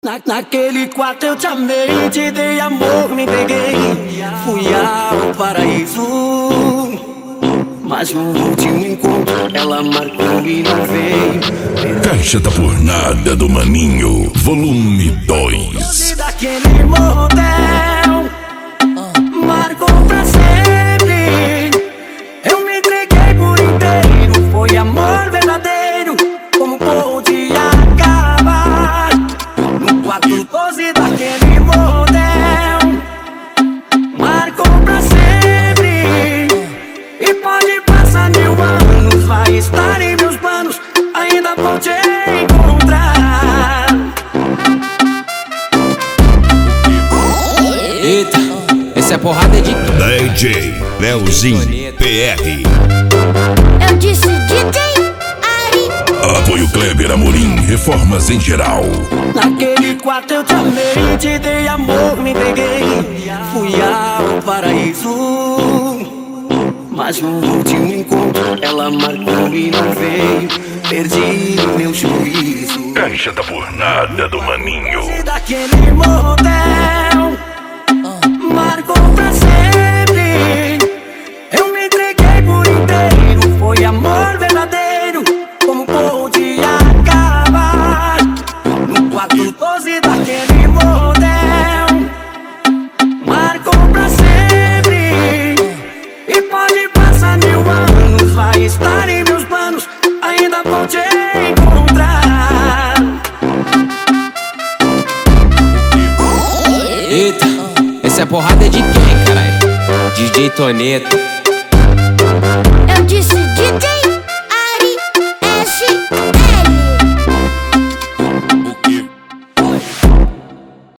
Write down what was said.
Naquele quarto eu te amei, te dei amor, me entreguei. Fui ao paraíso, mas no último encontro ela marcou e não veio. Caixa da Fornada do Maninho, volume 2. Daquele motel marcou pra sempre. Eu me entreguei por inteiro, foi amor verdadeiro. Como pôde acabar no 412 daquele motel? Marcou pra sempre. E pode passar 1000 anos, vai estar em meus planos, ainda vou te encontrar. Eita, essa é a porrada de DJ Leozinho PR. Eu disse DJ Ari. Apoio Kleber Amorim, reformas em geral. Naquele quarto eu te amei, te dei amor, me entreguei. Fui ao paraíso, mas no último encontro ela marcou e não veio. Perdi meu juízo. Caixa da Fornada do Maninho. Daquele motel marcou pra sempre. Eu me entreguei por inteiro, foi amor verdadeiro. Como pôde acabar no 412 daquele motel? Marcou pra sempre. E pode passar 1000 anos, vai estar em meus planos, ainda vou te encontrar. Eita, essa é a porrada de quem, caralho? DJ Toneto.